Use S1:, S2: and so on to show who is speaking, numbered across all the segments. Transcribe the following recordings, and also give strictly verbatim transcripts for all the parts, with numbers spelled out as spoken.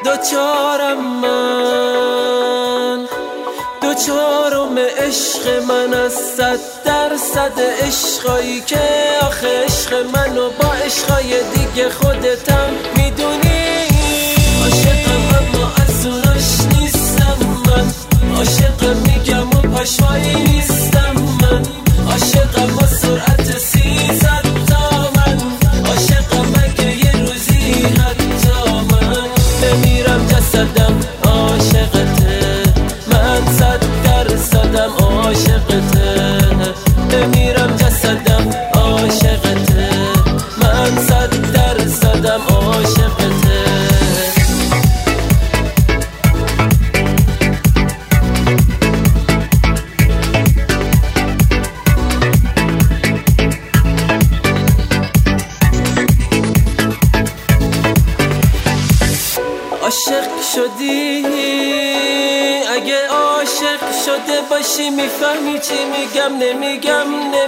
S1: دوچارم من، دوچارم عشق من از صد درصد عشقایی که آخه عشق منو با عشقای دیگه خودتم میدونی. عاشقم اما از اوناش نیستم من، عاشقم میگم و پاشوایی نیستم من، عاشقم با سرعت سیصد تا من، عاشقم اگه یه روزی حتی من بمیرم جسدم عاشقته، من صد درصدم عاشقته، بمیرم جسدم عاشقته، من صد درصدم عاشقته. عاشق شدی اگه عاشق شده باشی میفهمی چی میگم، نمیگم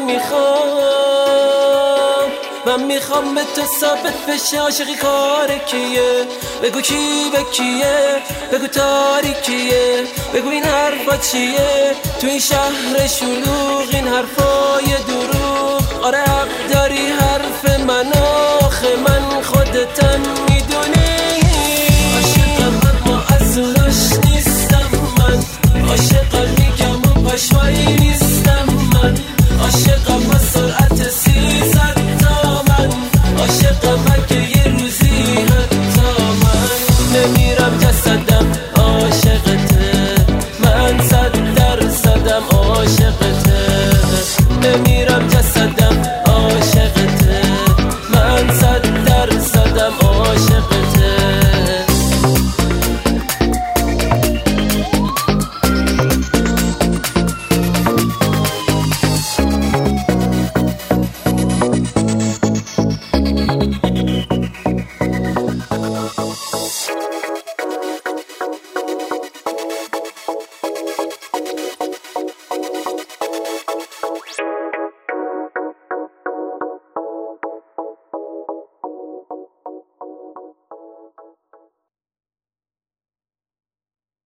S1: نمیخوام، من میخوام به تو ثابت بشه عاشقی کار کیه، بگو کی به کیه، بگو تاریکیه، بگو این حرفا چیه تو این شهر شلوغ، این حرفای دروغ. آره حق داری